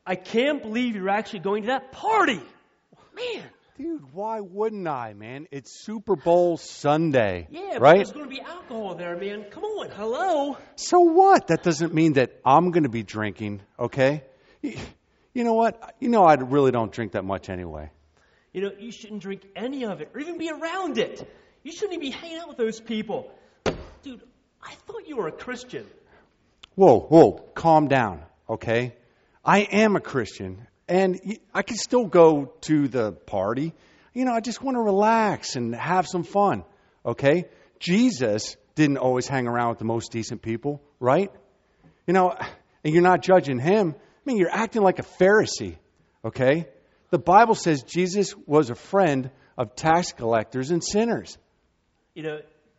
I can't believe you're actually going to that party. Man. Dude, why wouldn't I, man? It's Super Bowl Sunday, Yeah, but right? there's going to be alcohol there, man. Come on, hello. So what? That doesn't mean that I'm going to be drinking, okay? You know what? I really don't drink that much anyway. You shouldn't drink any of it or even be around it. You shouldn't even be hanging out with those people. Dude, I thought you were a Christian. Whoa, calm down, okay? I am a Christian, and I can still go to the party. I just want to relax and have some fun, okay? Jesus didn't always hang around with the most decent people, right? And you're not judging him. You're acting like a Pharisee, okay? The Bible says Jesus was a friend of tax collectors and sinners. You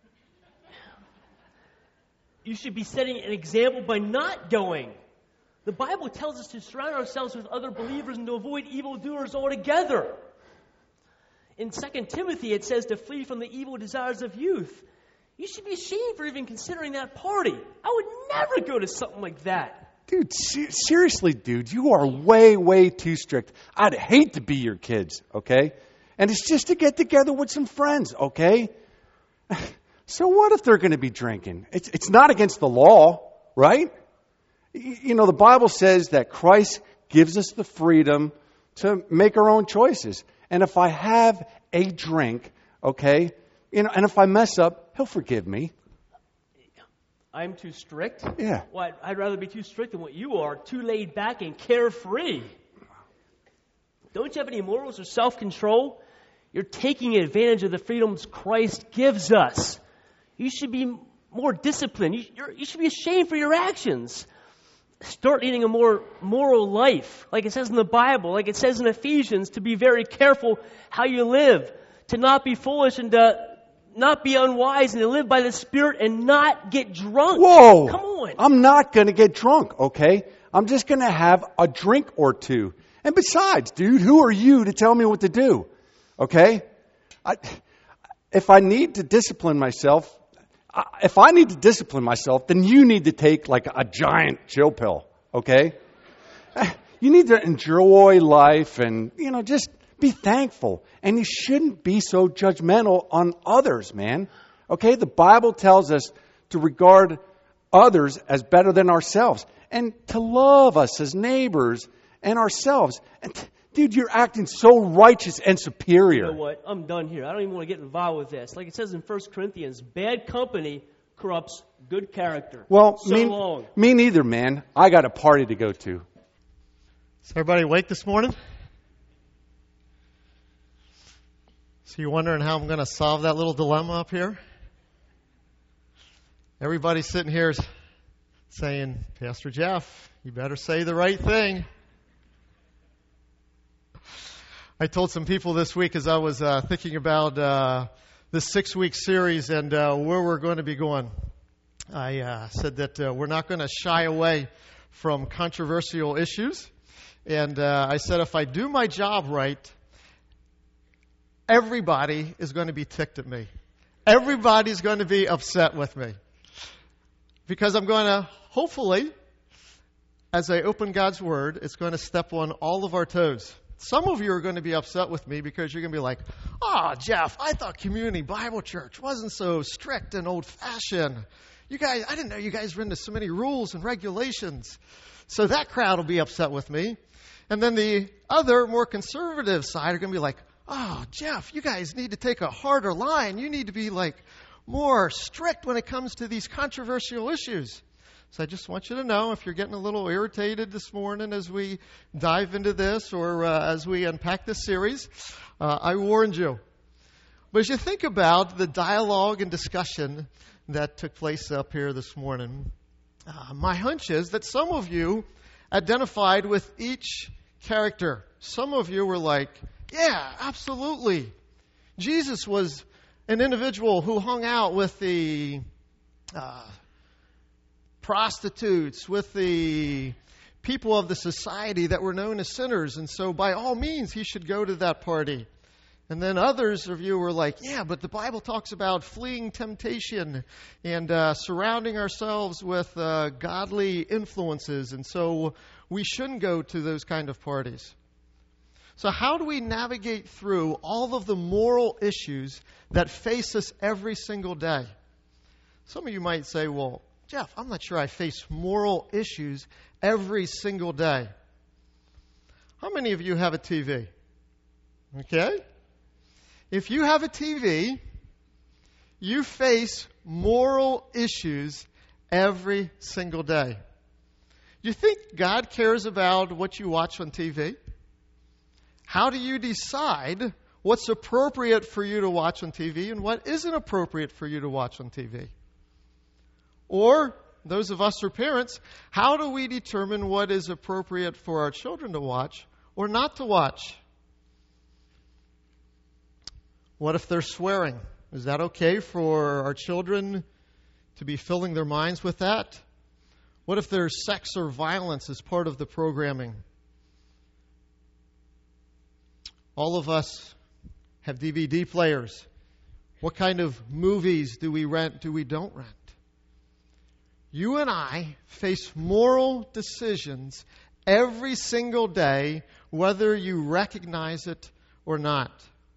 should be setting an example by not going. The Bible tells us to surround ourselves with other believers and to avoid evildoers altogether. In 2 Timothy, it says to flee from the evil desires of youth. You should be ashamed for even considering that party. I would never go to something like that. Dude, seriously, dude, you are way, way too strict. I'd hate to be your kids, okay? And it's just to get together with some friends, okay? So what if they're going to be drinking? It's not against the law, right? The Bible says that Christ gives us the freedom to make our own choices. And if I have a drink, okay, and if I mess up, he'll forgive me. I'm too strict? Yeah. Well, I'd rather be too strict than what you are, too laid back and carefree. Don't you have any morals or self-control? You're taking advantage of the freedoms Christ gives us. You should be more disciplined. You should be ashamed for your actions. Start leading a more moral life, like it says in the Bible, like it says in Ephesians, to be very careful how you live, to not be foolish and to not be unwise, and to live by the Spirit and not get drunk. Whoa! Come on. I'm not going to get drunk, okay? I'm just going to have a drink or two. And besides, dude, who are you to tell me what to do? Okay? If I need to discipline myself, then you need to take like a giant chill pill, okay? You need to enjoy life and, just be thankful. And you shouldn't be so judgmental on others, man. Okay? The Bible tells us to regard others as better than ourselves and to love us as neighbors and ourselves. And dude, you're acting so righteous and superior. You know what? I'm done here. I don't even want to get involved with this. Like it says in 1 Corinthians, bad company corrupts good character. Well, long. Me neither, man. I got a party to go to. Is everybody awake this morning? So you're wondering how I'm going to solve that little dilemma up here? Everybody sitting here is saying, Pastor Jeff, you better say the right thing. I told some people this week as I was thinking about this 6-week series and where we're going to be going. I said that we're not going to shy away from controversial issues. And I said if I do my job right, everybody is going to be ticked at me. Everybody's going to be upset with me. Because I'm going to, hopefully, as I open God's Word, it's going to step on all of our toes. Some of you are going to be upset with me because you're going to be like, oh, Jeff, I thought Community Bible Church wasn't so strict and old-fashioned. You guys, I didn't know you guys were into so many rules and regulations. So that crowd will be upset with me. And then the other, more conservative side are going to be like, oh, Jeff, you guys need to take a harder line. You need to be like more strict when it comes to these controversial issues. So I just want you to know, if you're getting a little irritated this morning as we dive into this or as we unpack this series, I warned you. But as you think about the dialogue and discussion that took place up here this morning, my hunch is that some of you identified with each character. Some of you were like, yeah, absolutely. Jesus was an individual who hung out with the prostitutes, with the people of the society that were known as sinners. And so by all means, he should go to that party. And then others of you were like, yeah, but the Bible talks about fleeing temptation and surrounding ourselves with godly influences, and so we shouldn't go to those kind of parties. So how do we navigate through all of the moral issues that face us every single day? Some of you might say, well, Jeff, I'm not sure I face moral issues every single day. How many of you have a TV? Okay? If you have a TV, you face moral issues every single day. Do you think God cares about what you watch on TV? How do you decide what's appropriate for you to watch on TV and what isn't appropriate for you to watch on TV? Or, those of us who are parents, how do we determine what is appropriate for our children to watch or not to watch? What if they're swearing? Is that okay for our children to be filling their minds with that? What if there's sex or violence as part of the programming? All of us have DVD players. What kind of movies do we rent, do we don't rent? You and I face moral decisions every single day, whether you recognize it or not.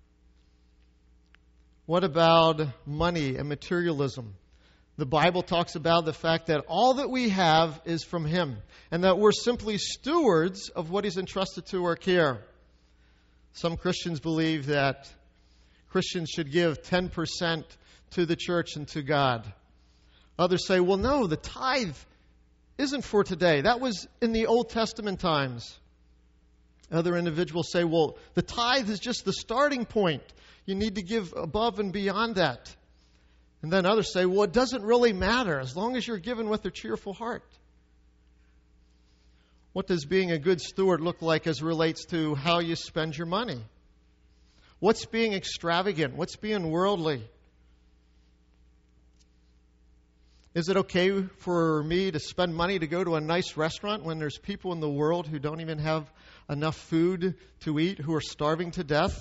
What about money and materialism? The Bible talks about the fact that all that we have is from Him, and that we're simply stewards of what He's entrusted to our care. Some Christians believe that Christians should give 10% to the church and to God. Others say, well, no, the tithe isn't for today. That was in the Old Testament times. Other individuals say, well, the tithe is just the starting point. You need to give above and beyond that. And then others say, well, it doesn't really matter as long as you're given with a cheerful heart. What does being a good steward look like as relates to how you spend your money? What's being extravagant? What's being worldly? Is it okay for me to spend money to go to a nice restaurant when there's people in the world who don't even have enough food to eat, who are starving to death?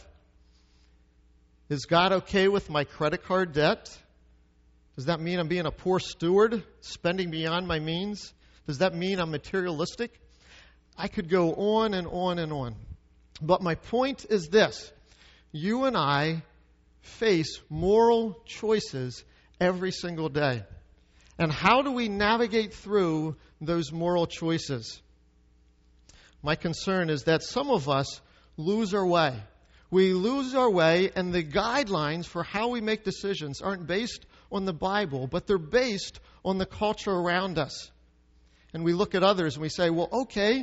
Is God okay with my credit card debt? Does that mean I'm being a poor steward, spending beyond my means? Does that mean I'm materialistic? I could go on and on and on. But my point is this. You and I face moral choices every single day. And how do we navigate through those moral choices? My concern is that some of us lose our way. We lose our way, and the guidelines for how we make decisions aren't based on the Bible, but they're based on the culture around us. And we look at others and we say, well, okay,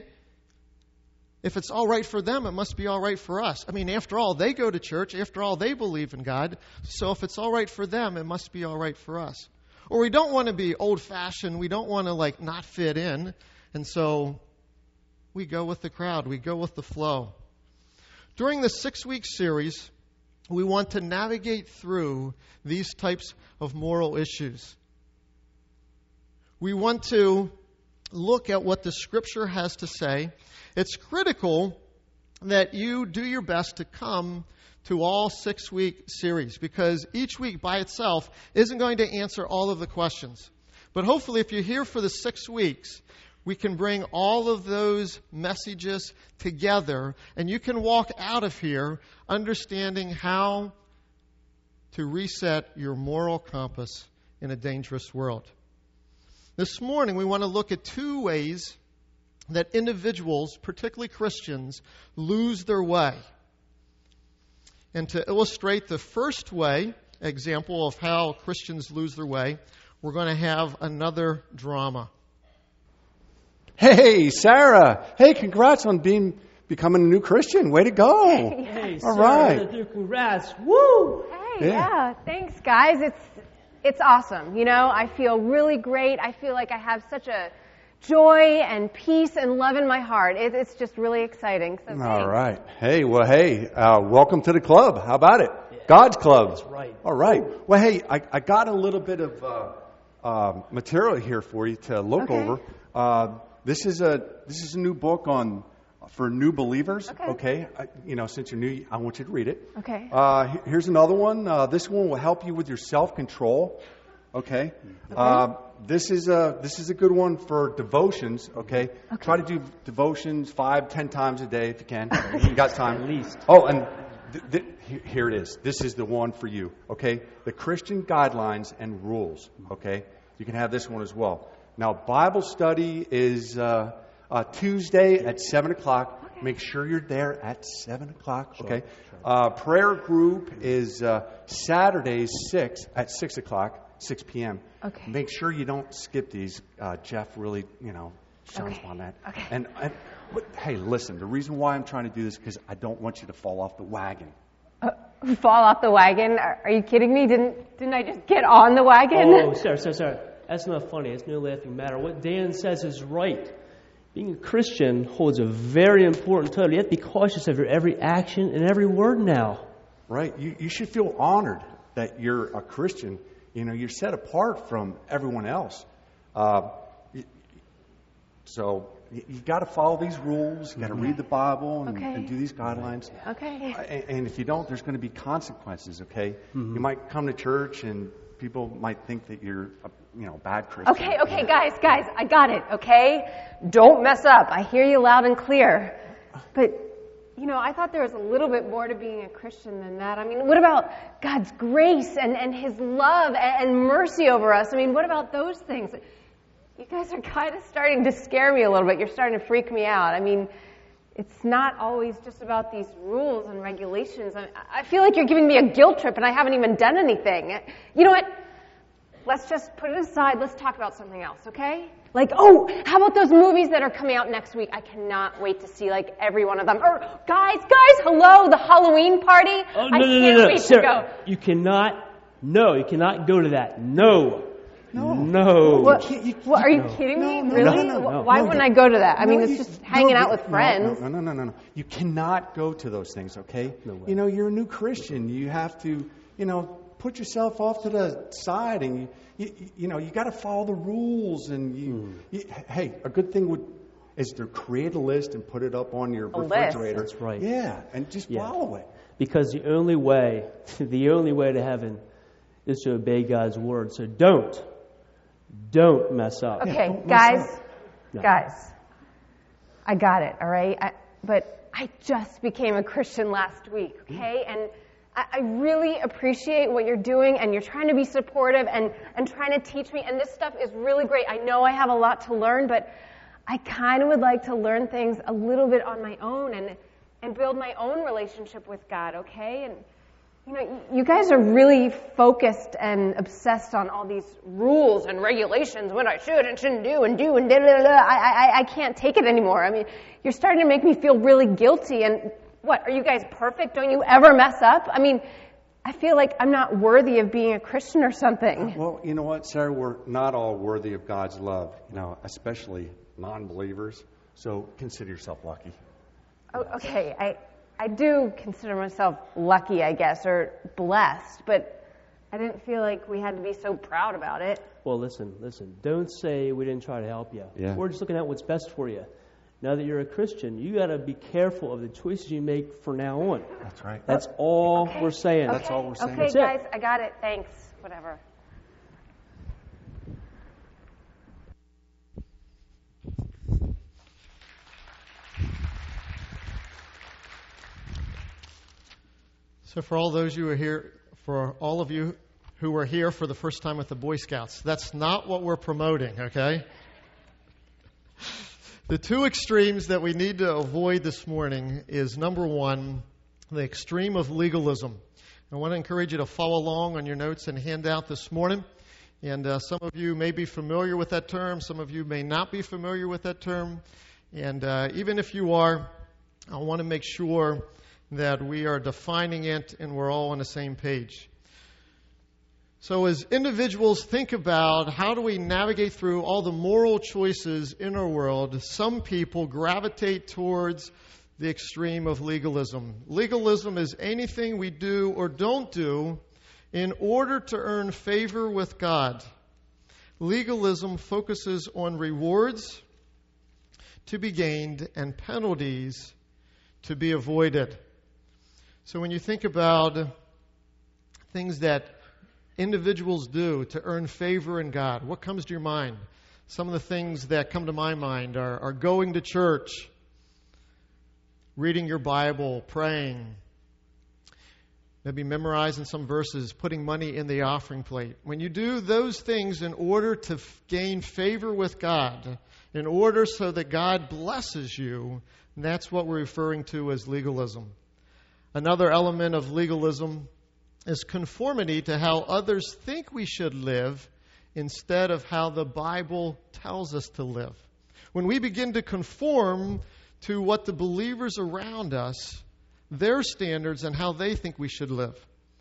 if it's all right for them, it must be all right for us. I mean, after all, they go to church. After all, they believe in God. So if it's all right for them, it must be all right for us. Or we don't want to be old-fashioned. We don't want to, not fit in. And so we go with the crowd. We go with the flow. During the 6-week series, we want to navigate through these types of moral issues. We want to look at what the Scripture has to say. It's critical that you do your best to come to all 6-week series, because each week by itself isn't going to answer all of the questions. But hopefully if you're here for the 6 weeks, we can bring all of those messages together, and you can walk out of here understanding how to reset your moral compass in a dangerous world. This morning, we want to look at 2 ways that individuals, particularly Christians, lose their way. And to illustrate the first way, example of how Christians lose their way, we're going to have another drama. Hey, Sarah. Hey, congrats on becoming a new Christian. Way to go. Hey, all Sarah, right. Congrats. Woo! Hey, yeah. Thanks, guys. It's awesome. You know, I feel really great. I feel like I have such a joy and peace and love in my heart. It's just really exciting. So all right. Hey, welcome to the club. How about it? Yeah. God's club. That's right. All right. Well, hey, I got a little bit of material here for you to look over. This is a new book on for new believers. Okay. Since you're new, I want you to read it. Okay. Here's another one. This one will help you with your self-control. Okay. This is a good one for devotions. Okay. Try to do devotions 5-10 times a day if you can. You got time. At least. Oh, and here it is. This is the one for you. Okay. The Christian guidelines and rules. Okay. You can have this one as well. Now, Bible study is Tuesday at 7 o'clock. Okay. Make sure you're there at 7 o'clock. Okay. Prayer group is Saturdays at 6 o'clock. 6 p.m. Okay. Make sure you don't skip these. Jeff really, shines on that. Okay. But, hey, listen, the reason why I'm trying to do this is because I don't want you to fall off the wagon. Fall off the wagon? Are you kidding me? Didn't I just get on the wagon? Oh, sorry. That's not funny. It's no laughing matter. What Dan says is right. Being a Christian holds a very important title. You have to be cautious of your every action and every word now. Right. You should feel honored that you're a Christian. You're set apart from everyone else. So you got to follow these rules. You got to read the Bible and do these guidelines. Okay. And if you don't, there's going to be consequences. Okay. You might come to church and people might think that you're a bad Christian. Okay, guys, I got it. Okay, don't mess up. I hear you loud and clear. But I thought there was a little bit more to being a Christian than that. I mean, what about God's grace and His love and mercy over us? I mean, what about those things? You guys are kind of starting to scare me a little bit. You're starting to freak me out. I mean, it's not always just about these rules and regulations. I feel like you're giving me a guilt trip and I haven't even done anything. You know what? Let's just put it aside. Let's talk about something else, okay? Like, how about those movies that are coming out next week? I cannot wait to see, every one of them. Or, guys, hello, the Halloween party. Oh, I can't wait to go. You cannot go to that. No. What, are you kidding me? Really? No. Why wouldn't I go to that? I mean, it's just hanging out with friends. No. You cannot go to those things, okay? No way. You're a new Christian. You have to, put yourself off to the side and you got to follow the rules and hey, a good thing is to create a list and put it up on your refrigerator. That's right. Yeah, and just follow it. Because the only way to heaven is to obey God's word. So don't mess up. Okay, guys, I got it, all right? But I just became a Christian last week, okay? And I really appreciate what you're doing, and you're trying to be supportive and trying to teach me, and this stuff is really great. I know I have a lot to learn, but I kind of would like to learn things a little bit on my own and build my own relationship with God, okay? And you guys are really focused and obsessed on all these rules and regulations, what I should and shouldn't do and da da da. I can't take it anymore. I mean, you're starting to make me feel really guilty. And what, are you guys perfect? Don't you ever mess up? I mean, I feel like I'm not worthy of being a Christian or something. Well, you know what, Sarah? We're not all worthy of God's love, especially non-believers. So consider yourself lucky. Oh, okay, I do consider myself lucky, I guess, or blessed, but I didn't feel like we had to be so proud about it. Well, listen. Don't say we didn't try to help you. Yeah. We're just looking at what's best for you. Now that you're a Christian, you got to be careful of the choices you make from now on. That's right. That's all we're saying. That's all we're saying. Okay, That's guys, it. I got it. Thanks. Whatever. So for all those you who are here, for all of you who were here for the first time with the Boy Scouts, that's not what we're promoting, okay? The two extremes that we need to avoid this morning is, number one, the extreme of legalism. I want to encourage you to follow along on your notes and handout this morning. And some of you may be familiar with that term. Some of you may not be familiar with that term. And even if you are, I want to make sure that we are defining it and we're all on the same page. So as individuals think about how do we navigate through all the moral choices in our world, some people gravitate towards the extreme of legalism. Legalism is anything we do or don't do in order to earn favor with God. Legalism focuses on rewards, to be gained and penalties to be avoided. So when you think about things that individuals do to earn favor in God, what comes to your mind? Some of the things that come to my mind are going to church, reading your Bible, praying, maybe memorizing some verses, putting money in the offering plate. When you do those things in order to gain favor with God, in order so that God blesses you, that's what we're referring to as legalism. Another element of legalism is conformity to how others think we should live instead of how the Bible tells us to live. When we begin to conform to what the believers around us, their standards and how they think we should live.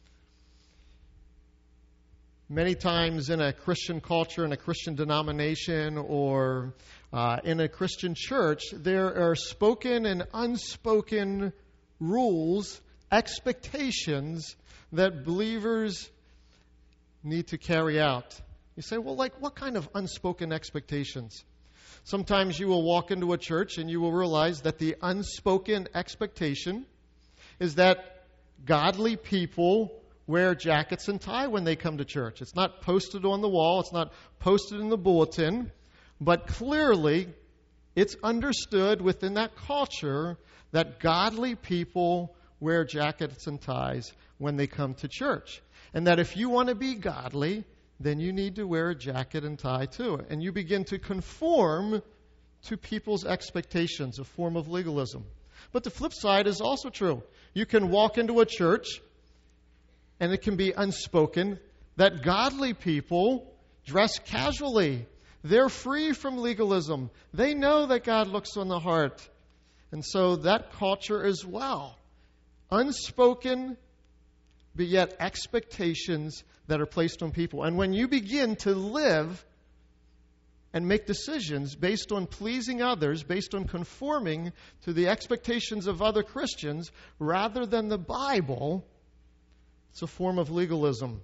Many times in a Christian culture, in a Christian denomination, or in a Christian church, there are spoken and unspoken rules, expectations that believers need to carry out. You say, well, like what kind of unspoken expectations? Sometimes you will walk into a church and you will realize that the unspoken expectation is that godly people wear jackets and tie when they come to church. It's not posted on the wall. It's not posted in the bulletin. But clearly, it's understood within that culture that godly people wear jackets and ties when they come to church. And that if you want to be godly, then you need to wear a jacket and tie too. And you begin to conform to people's expectations, a form of legalism. But the flip side is also true. You can walk into a church, and it can be unspoken, that godly people dress casually. They're free from legalism. They know that God looks on the heart. And so that culture as well. Unspoken, but yet expectations that are placed on people. And when you begin to live and make decisions based on pleasing others, based on conforming to the expectations of other Christians rather than the Bible, it's a form of legalism,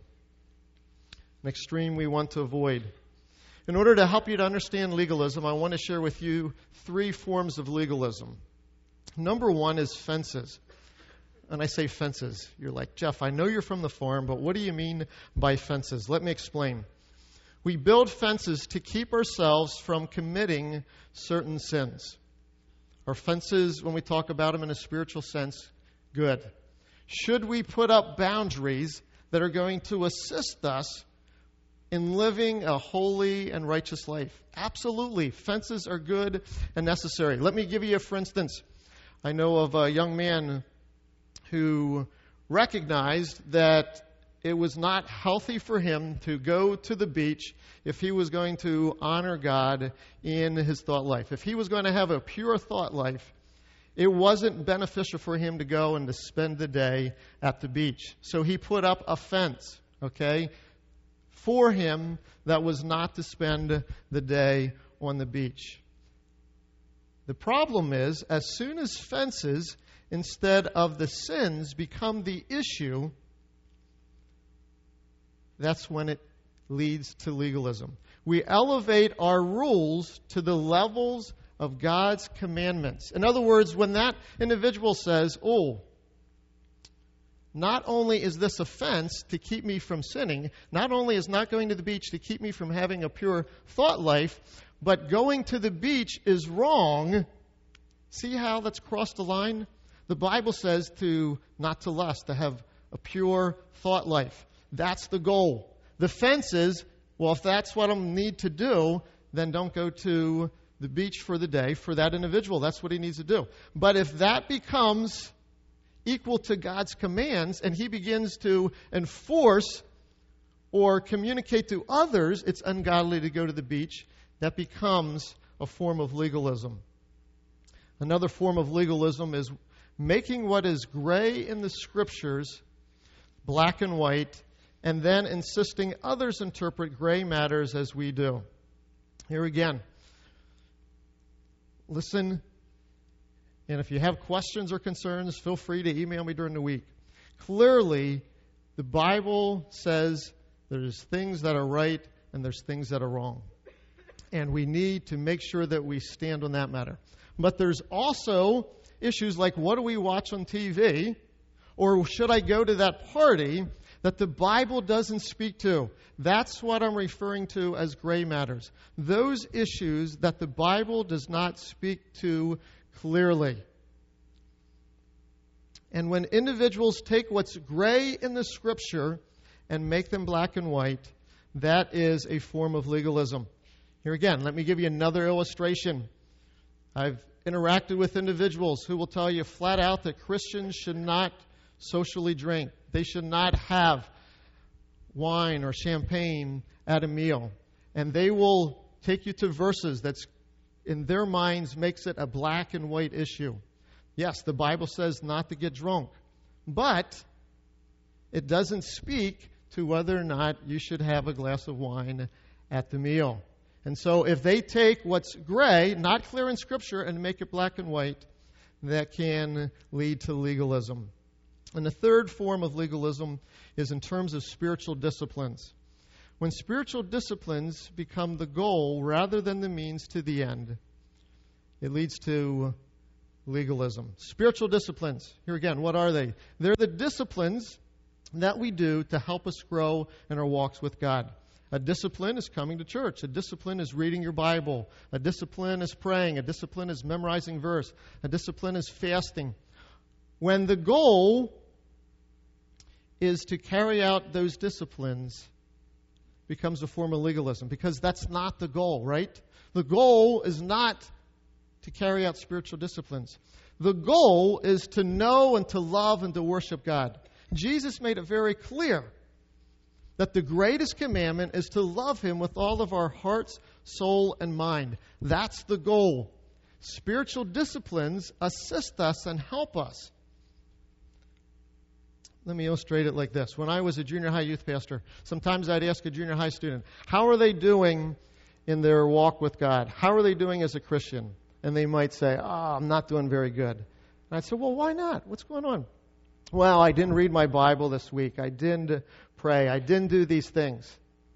an extreme we want to avoid. In order to help you to understand legalism, I want to share with you 3 forms of legalism. Number 1 is fences. And I say fences. You're like, Jeff, I know you're from the farm, but what do you mean by fences? Let me explain. We build fences to keep ourselves from committing certain sins. Are fences, when we talk about them in a spiritual sense, good? Should we put up boundaries that are going to assist us in living a holy and righteous life? Absolutely. Fences are good and necessary. Let me give you a for instance. I know of a young man who recognized that it was not healthy for him to go to the beach if he was going to honor God in his thought life. If he was going to have a pure thought life, it wasn't beneficial for him to go and to spend the day at the beach. So he put up a fence, for him that was not to spend the day on the beach. The problem is, as soon as fences instead of the sins become the issue, that's when it leads to legalism. We elevate our rules to the levels of God's commandments. In other words, when that individual says, not only is this a fence to keep me from sinning, not only is not going to the beach to keep me from having a pure thought life, but going to the beach is wrong. See how that's crossed the line? The Bible says not to lust, to have a pure thought life. That's the goal. The fence is, if that's what I need to do, then don't go to the beach for the day for that individual. That's what he needs to do. But if that becomes equal to God's commands and he begins to enforce or communicate to others it's ungodly to go to the beach, that becomes a form of legalism. Another form of legalism is making what is gray in the Scriptures black and white, and then insisting others interpret gray matters as we do. Here again, listen, and if you have questions or concerns, feel free to email me during the week. Clearly, the Bible says there's things that are right and there's things that are wrong. And we need to make sure that we stand on that matter. But there's also issues like, what do we watch on TV? Or should I go to that party that the Bible doesn't speak to? That's what I'm referring to as gray matters. Those issues that the Bible does not speak to clearly. And when individuals take what's gray in the Scripture and make them black and white, that is a form of legalism. Here again, let me give you another illustration. I've interacted with individuals who will tell you flat out that Christians should not socially drink. They should not have wine or champagne at a meal. And they will take you to verses that's in their minds makes it a black and white issue. Yes, the Bible says not to get drunk, but it doesn't speak to whether or not you should have a glass of wine at the meal. And so if they take what's gray, not clear in Scripture, and make it black and white, that can lead to legalism. And the third form of legalism is in terms of spiritual disciplines. When spiritual disciplines become the goal rather than the means to the end, it leads to legalism. Spiritual disciplines, here again, what are they? They're the disciplines that we do to help us grow in our walks with God. A discipline is coming to church. A discipline is reading your Bible. A discipline is praying. A discipline is memorizing verse. A discipline is fasting. When the goal is to carry out those disciplines, becomes a form of legalism, because that's not the goal, right? The goal is not to carry out spiritual disciplines. The goal is to know and to love and to worship God. Jesus made it very clear that the greatest commandment is to love Him with all of our hearts, soul, and mind. That's the goal. Spiritual disciplines assist us and help us. Let me illustrate it like this. When I was a junior high youth pastor, sometimes I'd ask a junior high student, how are they doing in their walk with God? How are they doing as a Christian? And they might say, I'm not doing very good. And I'd say, well, why not? What's going on? Well, I didn't read my Bible this week. I didn't pray. I didn't do these things.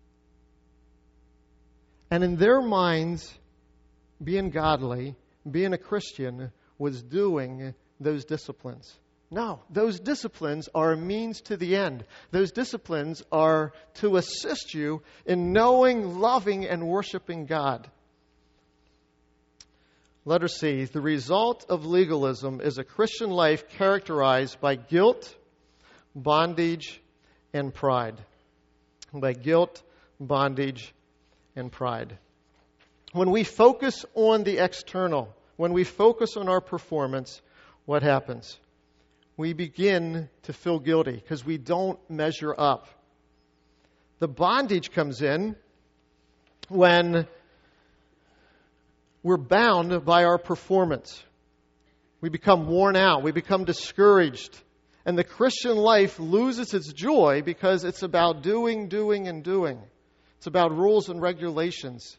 And in their minds, being godly, being a Christian, was doing those disciplines. No, those disciplines are a means to the end. Those disciplines are to assist you in knowing, loving, and worshiping God. Letter C, the result of legalism is a Christian life characterized by guilt, bondage, and pride. By guilt, bondage, and pride. When we focus on the external, when we focus on our performance, what happens? We begin to feel guilty because we don't measure up. The bondage comes in when we're bound by our performance. We become worn out. We become discouraged. And the Christian life loses its joy because it's about doing, and doing. It's about rules and regulations.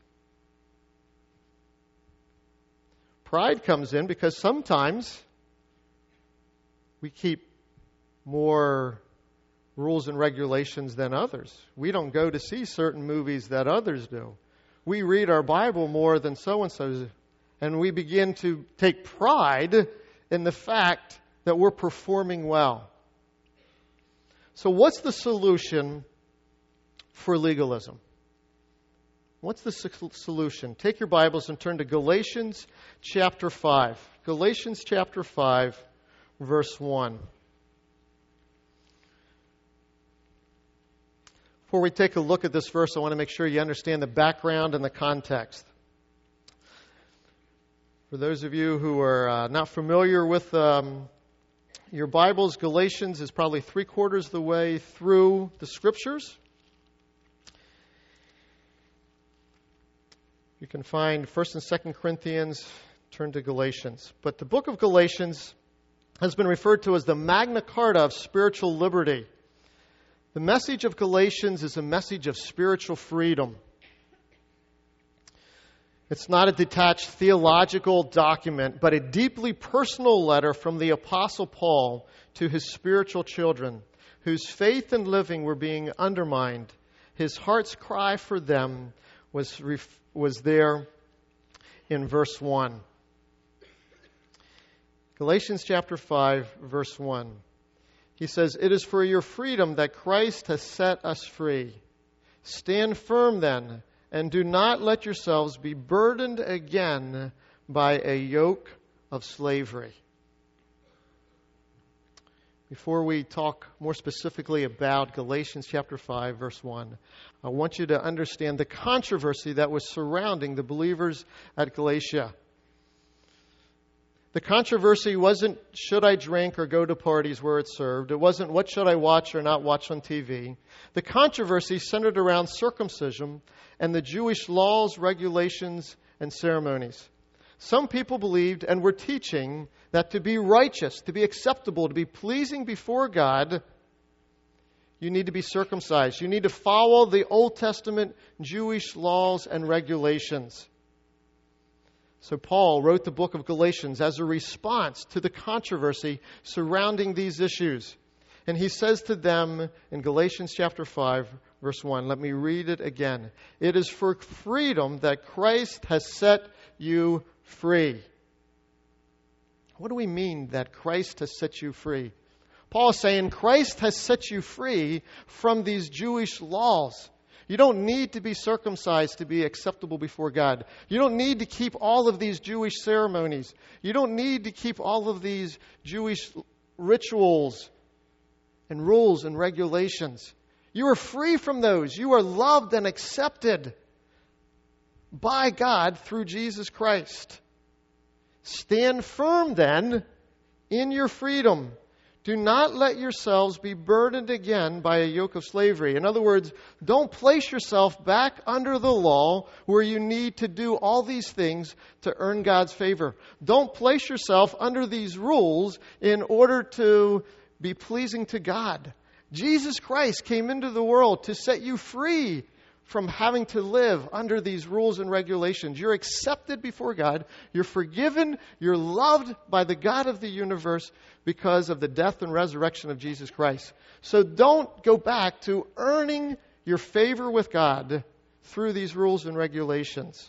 Pride comes in because sometimes we keep more rules and regulations than others. We don't go to see certain movies that others do. We read our Bible more than so-and-so. And we begin to take pride in the fact that we're performing well. So what's the solution for legalism? What's the solution? Take your Bibles and turn to Galatians chapter 5. Galatians chapter 5, verse 1. Before we take a look at this verse, I want to make sure you understand the background and the context. For those of you who are not familiar with your Bibles, Galatians is probably 3/4 of the way through the Scriptures. You can find 1st and 2nd Corinthians, turn to Galatians. But the book of Galatians has been referred to as the Magna Carta of spiritual liberty. The message of Galatians is a message of spiritual freedom. It's not a detached theological document, but a deeply personal letter from the Apostle Paul to his spiritual children, whose faith and living were being undermined. His heart's cry for them was there in verse 1. Galatians chapter 5, verse 1. He says, "It is for your freedom that Christ has set us free. Stand firm then, and do not let yourselves be burdened again by a yoke of slavery." Before we talk more specifically about Galatians chapter 5, verse 1, I want you to understand the controversy that was surrounding the believers at Galatia. The controversy wasn't, should I drink or go to parties where it's served? It wasn't, what should I watch or not watch on TV? The controversy centered around circumcision and the Jewish laws, regulations, and ceremonies. Some people believed and were teaching that to be righteous, to be acceptable, to be pleasing before God, you need to be circumcised. You need to follow the Old Testament Jewish laws and regulations. So Paul wrote the book of Galatians as a response to the controversy surrounding these issues. And he says to them in Galatians chapter 5, verse 1, let me read it again. "It is for freedom that Christ has set you free." What do we mean that Christ has set you free? Paul is saying Christ has set you free from these Jewish laws. You don't need to be circumcised to be acceptable before God. You don't need to keep all of these Jewish ceremonies. You don't need to keep all of these Jewish rituals and rules and regulations. You are free from those. You are loved and accepted by God through Jesus Christ. Stand firm then in your freedom. Do not let yourselves be burdened again by a yoke of slavery. In other words, don't place yourself back under the law where you need to do all these things to earn God's favor. Don't place yourself under these rules in order to be pleasing to God. Jesus Christ came into the world to set you free from having to live under these rules and regulations. You're accepted before God. You're forgiven. You're loved by the God of the universe because of the death and resurrection of Jesus Christ. So don't go back to earning your favor with God through these rules and regulations.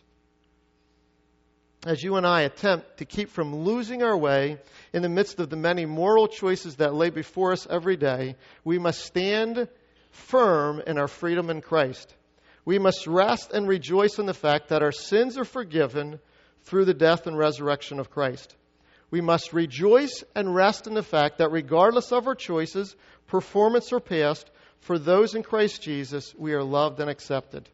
As you and I attempt to keep from losing our way in the midst of the many moral choices that lay before us every day, we must stand firm in our freedom in Christ. We must rest and rejoice in the fact that our sins are forgiven through the death and resurrection of Christ. We must rejoice and rest in the fact that regardless of our choices, performance or past, for those in Christ Jesus, we are loved and accepted.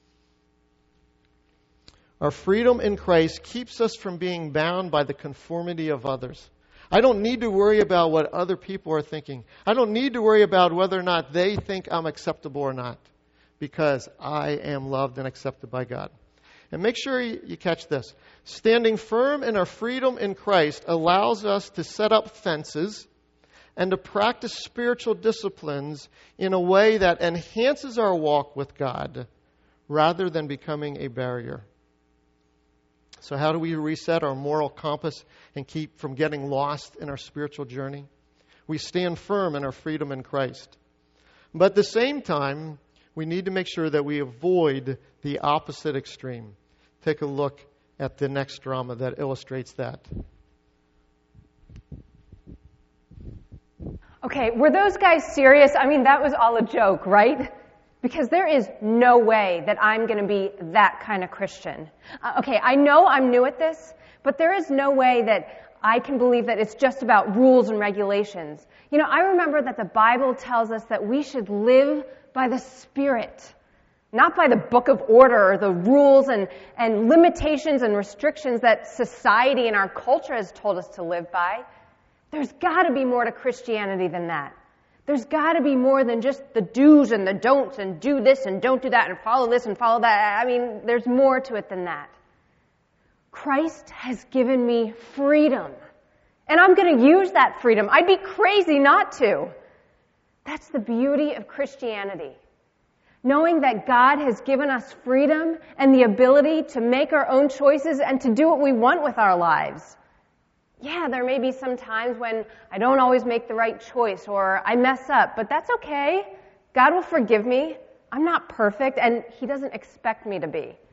Our freedom in Christ keeps us from being bound by the conformity of others. I don't need to worry about what other people are thinking. I don't need to worry about whether or not they think I'm acceptable or not, because I am loved and accepted by God. And make sure you catch this. Standing firm in our freedom in Christ allows us to set up fences and to practice spiritual disciplines in a way that enhances our walk with God rather than becoming a barrier. So how do we reset our moral compass and keep from getting lost in our spiritual journey? We stand firm in our freedom in Christ. But at the same time, we need to make sure that we avoid the opposite extreme. Take a look at the next drama that illustrates that. Okay, were those guys serious? I mean, that was all a joke, right? Because there is no way that I'm going to be that kind of Christian. Okay, I know I'm new at this, but there is no way that I can believe that it's just about rules and regulations. You know, I remember that the Bible tells us that we should live by the Spirit, not by the book of order or the rules and limitations and restrictions that society and our culture has told us to live by. There's got to be more to Christianity than that. There's got to be more than just the do's and the don'ts and do this and don't do that and follow this and follow that. I mean, there's more to it than that. Christ has given me freedom, and I'm going to use that freedom. I'd be crazy not to. That's the beauty of Christianity. Knowing that God has given us freedom and the ability to make our own choices and to do what we want with our lives. Yeah, there may be some times when I don't always make the right choice or I mess up, but that's okay. God will forgive me. I'm not perfect, and He doesn't expect me to be.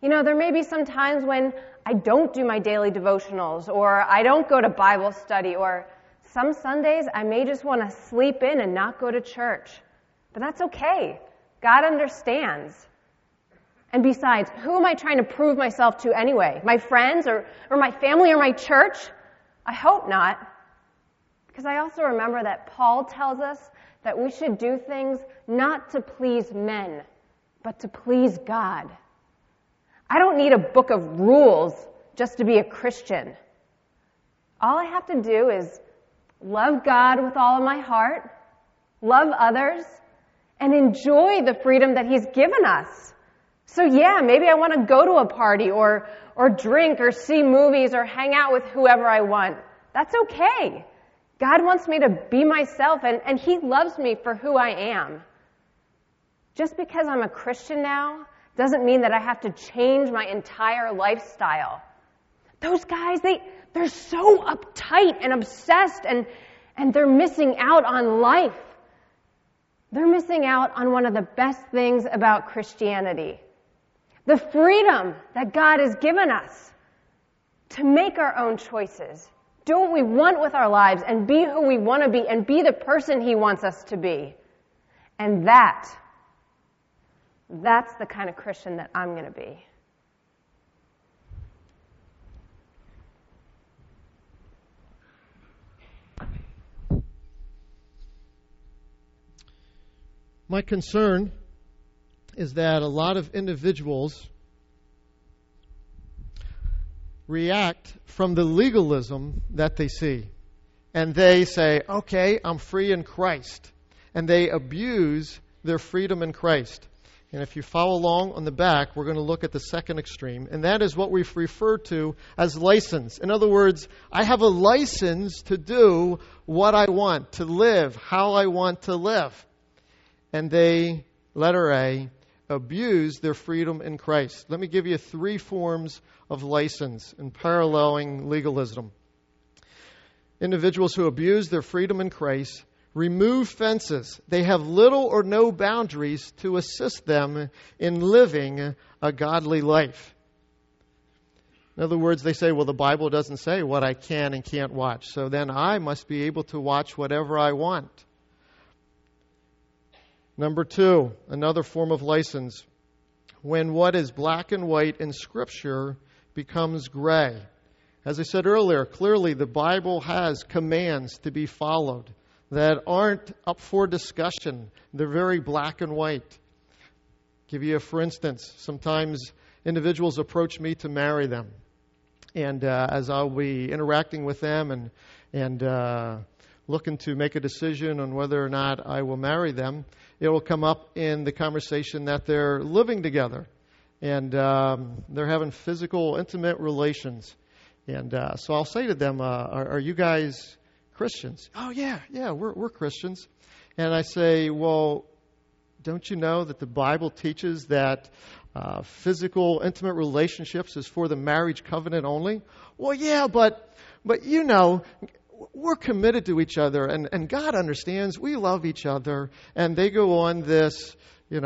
You know, there may be some times when I don't do my daily devotionals, or I don't go to Bible study, or some Sundays I may just want to sleep in and not go to church. But that's okay. God understands. And besides, who am I trying to prove myself to anyway? My friends or my family or my church? I hope not. Because I also remember that Paul tells us that we should do things not to please men, but to please God. I don't need a book of rules just to be a Christian. All I have to do is love God with all of my heart, love others, and enjoy the freedom that He's given us. So yeah, maybe I want to go to a party or drink or see movies or hang out with whoever I want. That's okay. God wants me to be myself, and He loves me for who I am. Just because I'm a Christian now doesn't mean that I have to change my entire lifestyle. Those guys, they're so uptight and obsessed, and they're missing out on life. They're missing out on one of the best things about Christianity. The freedom that God has given us to make our own choices. Do what we want with our lives and be who we want to be and be the person He wants us to be. And that's the kind of Christian that I'm going to be. My concern is that a lot of individuals react from the legalism that they see. And they say, okay, I'm free in Christ. And they abuse their freedom in Christ. And if you follow along on the back, we're going to look at the second extreme. And that is what we've referred to as license. In other words, I have a license to do what I want, to live how I want to live. And they, letter A, abuse their freedom in Christ. Let me give you 3 forms of license in paralleling legalism. Individuals who abuse their freedom in Christ remove fences. They have little or no boundaries to assist them in living a godly life. In other words, they say, well, the Bible doesn't say what I can and can't watch, so then I must be able to watch whatever I want. Number 2, another form of license, when what is black and white in Scripture becomes gray. As I said earlier, clearly the Bible has commands to be followed that aren't up for discussion. They're very black and white. Give you for instance, sometimes individuals approach me to marry them. And as I'll be interacting with them and looking to make a decision on whether or not I will marry them, it will come up in the conversation that they're living together. And they're having physical, intimate relations. And so I'll say to them, are you guys Christians? Oh, yeah, we're Christians. And I say, well, don't you know that the Bible teaches that physical, intimate relationships is for the marriage covenant only? Well, yeah, but you know, we're committed to each other, and God understands we love each other. And they go on this,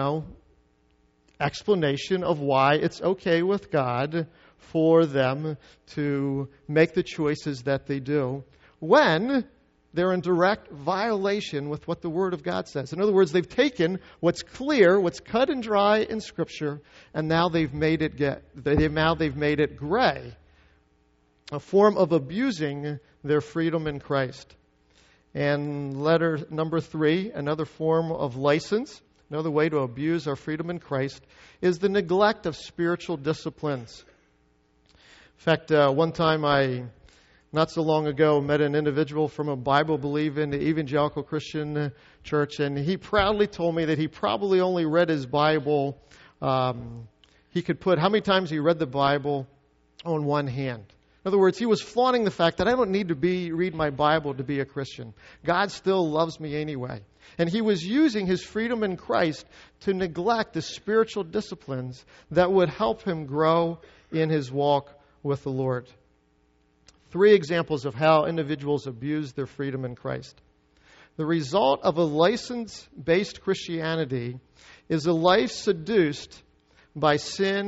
explanation of why it's okay with God for them to make the choices that they do when they're in direct violation with what the Word of God says. In other words, they've taken what's clear, what's cut and dry in Scripture, and now they've made it gray. A form of abusing their freedom in Christ. And letter number 3, another form of license, another way to abuse our freedom in Christ, is the neglect of spiritual disciplines. In fact, one time not so long ago, met an individual from a Bible-believing evangelical Christian church, and he proudly told me that he probably only read his Bible, he could put how many times he read the Bible on one hand. In other words, he was flaunting the fact that I don't need to read my Bible to be a Christian. God still loves me anyway. And he was using his freedom in Christ to neglect the spiritual disciplines that would help him grow in his walk with the Lord. 3 examples of how individuals abuse their freedom in Christ. The result of a license-based Christianity is a life seduced by sin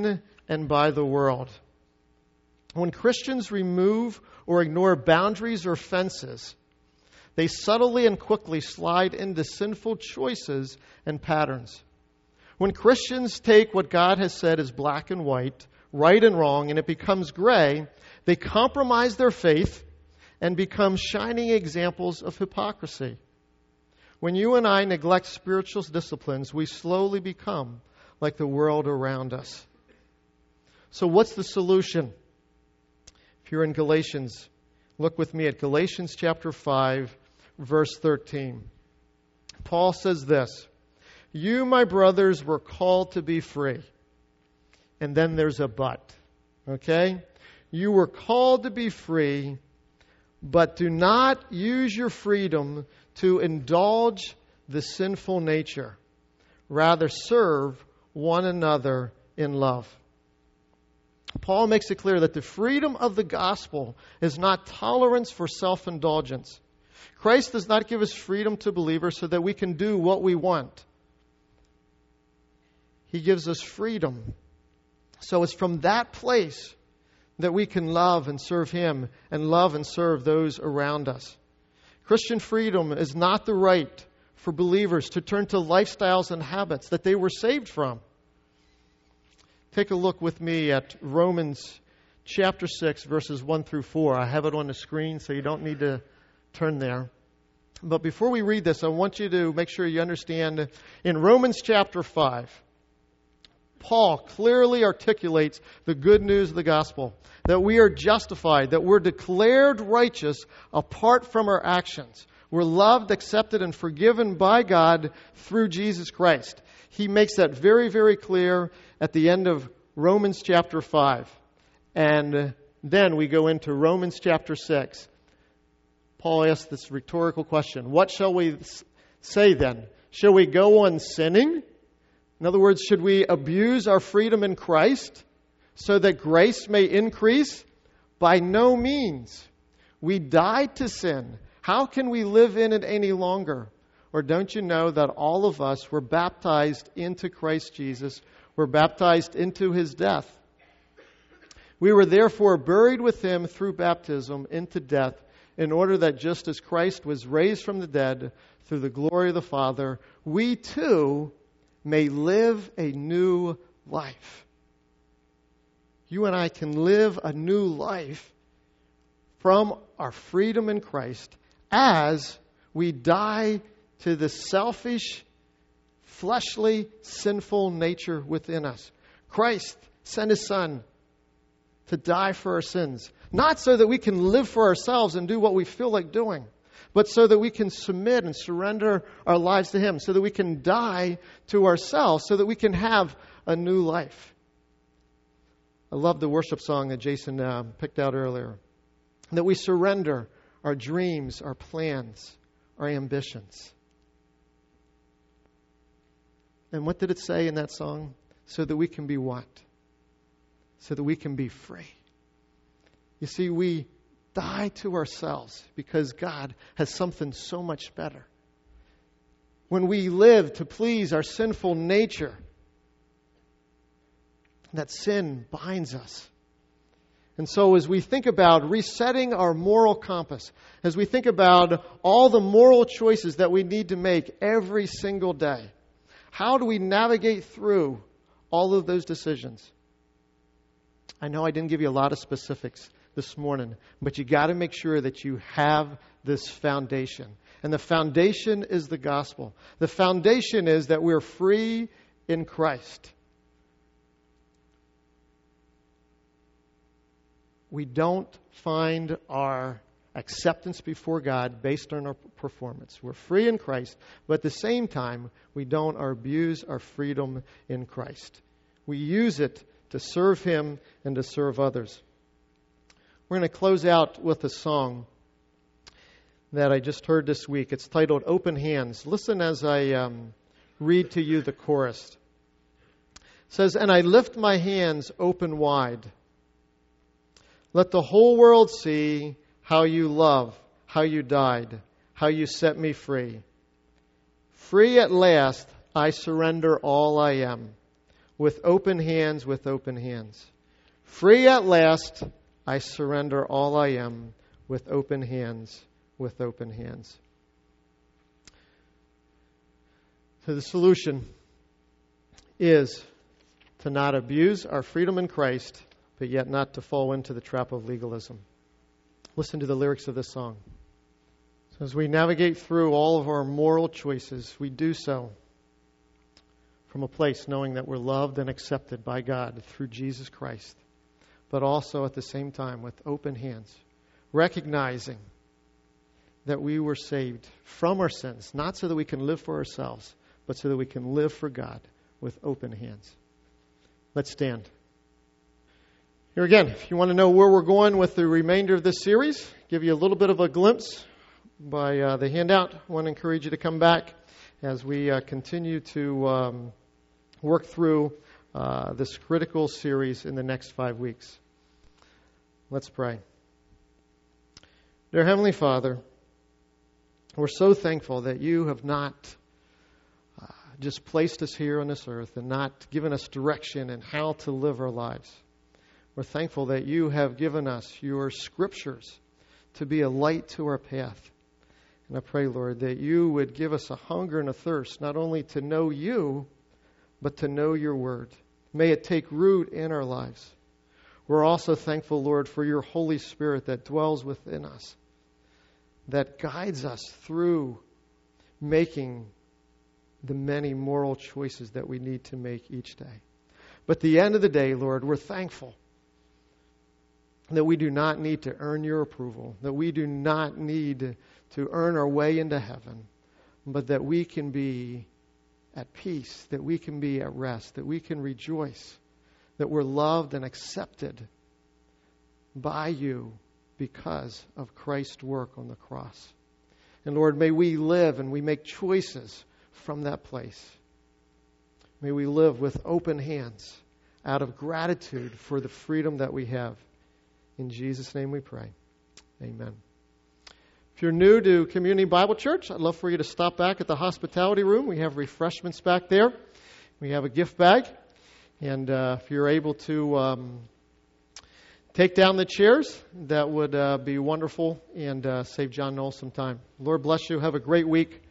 and by the world. When Christians remove or ignore boundaries or fences, they subtly and quickly slide into sinful choices and patterns. When Christians take what God has said is black and white, right and wrong, and it becomes gray, they compromise their faith and become shining examples of hypocrisy. When you and I neglect spiritual disciplines, we slowly become like the world around us. So what's the solution? If you're in Galatians, look with me at Galatians chapter 5, verse 13. Paul says this, "You, my brothers, were called to be free." And then there's a but. Okay? You were called to be free, but do not use your freedom to indulge the sinful nature. Rather, serve one another in love. Paul makes it clear that the freedom of the gospel is not tolerance for self-indulgence. Christ does not give us freedom to believers so that we can do what we want. He gives us freedom. So it's from that place that we can love and serve Him and love and serve those around us. Christian freedom is not the right for believers to turn to lifestyles and habits that they were saved from. Take a look with me at Romans chapter 6, verses 1 through 4. I have it on the screen, so you don't need to turn there. But before we read this, I want you to make sure you understand in Romans chapter 5, Paul clearly articulates the good news of the gospel, that we are justified, that we're declared righteous apart from our actions. We're loved, accepted, and forgiven by God through Jesus Christ. He makes that very, very clear at the end of Romans chapter 5. And then we go into Romans chapter 6. Paul asks this rhetorical question, what shall we say then? Shall we go on sinning? In other words, should we abuse our freedom in Christ so that grace may increase? By no means. We died to sin. How can we live in it any longer? Or don't you know that all of us were baptized into Christ Jesus? We're baptized into His death. We were therefore buried with Him through baptism into death, in order that just as Christ was raised from the dead through the glory of the Father, we too may live a new life. You and I can live a new life from our freedom in Christ as we die to the selfish, fleshly, sinful nature within us. Christ sent His Son to die for our sins, not so that we can live for ourselves and do what we feel like doing, but so that we can submit and surrender our lives to Him, so that we can die to ourselves, so that we can have a new life. I love the worship song that Jason picked out earlier. That we surrender our dreams, our plans, our ambitions. And what did it say in that song? So that we can be what? So that we can be free. You see, we die to ourselves because God has something so much better. When we live to please our sinful nature, that sin binds us. And so as we think about resetting our moral compass, as we think about all the moral choices that we need to make every single day, how do we navigate through all of those decisions? I know I didn't give you a lot of specifics this morning, but you got to make sure that you have this foundation. And the foundation is the gospel. The foundation is that we're free in Christ. We don't find our acceptance before God based on our performance. We're free in Christ, but at the same time, we don't abuse our freedom in Christ. We use it to serve Him and to serve others. We're going to close out with a song that I just heard this week. It's titled Open Hands. Listen as I read to you the chorus. It says, "And I lift my hands open wide. Let the whole world see how you love, how you died, how you set me free. Free at last, I surrender all I am. with open hands, with open hands. Free at last, I surrender all I am, with open hands, with open hands. So the solution is to not abuse our freedom in Christ, but yet not to fall into the trap of legalism. Listen to the lyrics of this song. So as we navigate through all of our moral choices, we do so from a place knowing that we're loved and accepted by God through Jesus Christ, but also at the same time with open hands, recognizing that we were saved from our sins, not so that we can live for ourselves, but so that we can live for God with open hands. Let's stand. Here again, if you want to know where we're going with the remainder of this series, give you a little bit of a glimpse by the handout. I want to encourage you to come back as we continue to work through this critical series in the next 5 weeks. Let's pray. Dear Heavenly Father, we're so thankful that you have not just placed us here on this earth and not given us direction in how to live our lives. We're thankful that you have given us your scriptures to be a light to our path. And I pray, Lord, that you would give us a hunger and a thirst, not only to know you, but to know your word. May it take root in our lives. We're also thankful, Lord, for your Holy Spirit that dwells within us, that guides us through making the many moral choices that we need to make each day. But at the end of the day, Lord, we're thankful that we do not need to earn your approval, that we do not need to earn our way into heaven, but that we can be at peace, that we can be at rest, that we can rejoice, that we're loved and accepted by you because of Christ's work on the cross. And Lord, may we live and we make choices from that place. May we live with open hands out of gratitude for the freedom that we have. In Jesus' name we pray. Amen. If you're new to Community Bible Church, I'd love for you to stop back at the hospitality room. We have refreshments back there. We have a gift bag. And if you're able to take down the chairs, that would be wonderful and save John Knoll some time. Lord bless you. Have a great week.